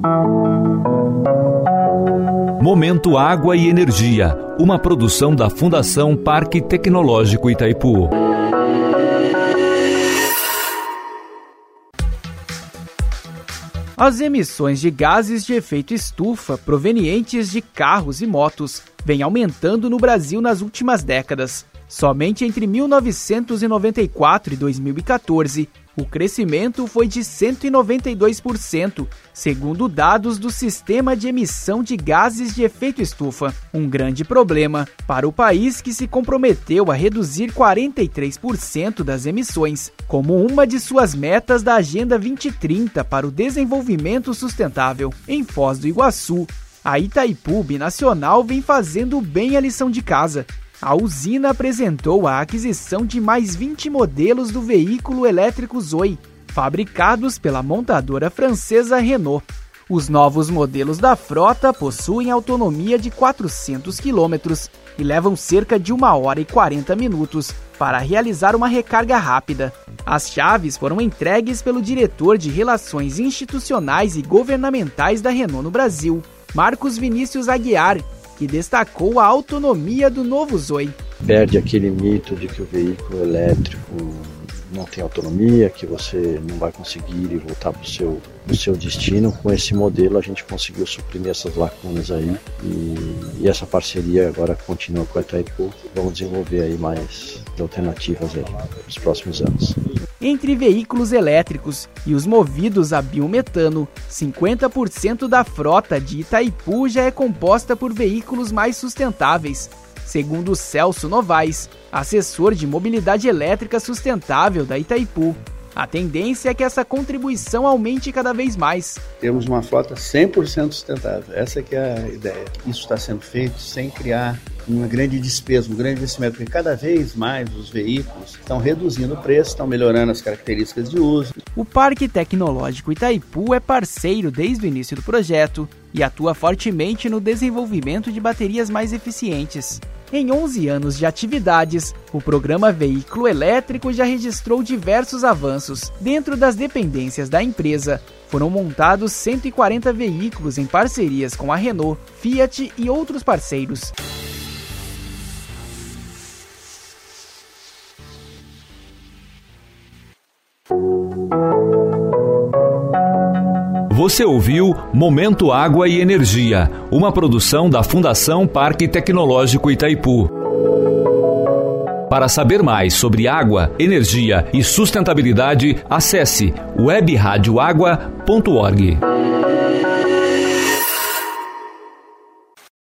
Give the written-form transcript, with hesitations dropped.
Momento Água e Energia, uma produção da Fundação Parque Tecnológico Itaipu. As emissões de gases de efeito estufa provenientes de carros e motos vêm aumentando no Brasil nas últimas décadas. Somente entre 1994 e 2014, o crescimento foi de 192%, segundo dados do Sistema de Emissão de Gases de Efeito Estufa. Um grande problema para o país que se comprometeu a reduzir 43% das emissões, como uma de suas metas da Agenda 2030 para o Desenvolvimento Sustentável. Em Foz do Iguaçu, a Itaipu Binacional vem fazendo bem a lição de casa. A usina apresentou a aquisição de mais 20 modelos do veículo elétrico Zoe, fabricados pela montadora francesa Renault. Os novos modelos da frota possuem autonomia de 400 km e levam cerca de 1 hora e 40 minutos para realizar uma recarga rápida. As chaves foram entregues pelo diretor de Relações Institucionais e Governamentais da Renault no Brasil, Marcos Vinícius Aguiar, que destacou a autonomia do novo Zoe. Perde aquele mito de que o veículo elétrico não tem autonomia, que você não vai conseguir ir voltar para o seu destino. Com esse modelo a gente conseguiu suprimir essas lacunas aí e essa parceria agora continua com a Itaipu. Vamos desenvolver aí mais alternativas aí nos próximos anos. Entre veículos elétricos e os movidos a biometano, 50% da frota de Itaipu já é composta por veículos mais sustentáveis. Segundo Celso Novaes, assessor de mobilidade elétrica sustentável da Itaipu, a tendência é que essa contribuição aumente cada vez mais. Temos uma frota 100% sustentável, essa que é a ideia. Isso está sendo feito sem criar uma grande despesa, um grande investimento, porque cada vez mais os veículos estão reduzindo o preço, estão melhorando as características de uso. O Parque Tecnológico Itaipu é parceiro desde o início do projeto e atua fortemente no desenvolvimento de baterias mais eficientes. Em 11 anos de atividades, o programa Veículo Elétrico já registrou diversos avanços. Dentro das dependências da empresa, foram montados 140 veículos em parcerias com a Renault, Fiat e outros parceiros. Você ouviu Momento Água e Energia, uma produção da Fundação Parque Tecnológico Itaipu. Para saber mais sobre água, energia e sustentabilidade, acesse webradioagua.org.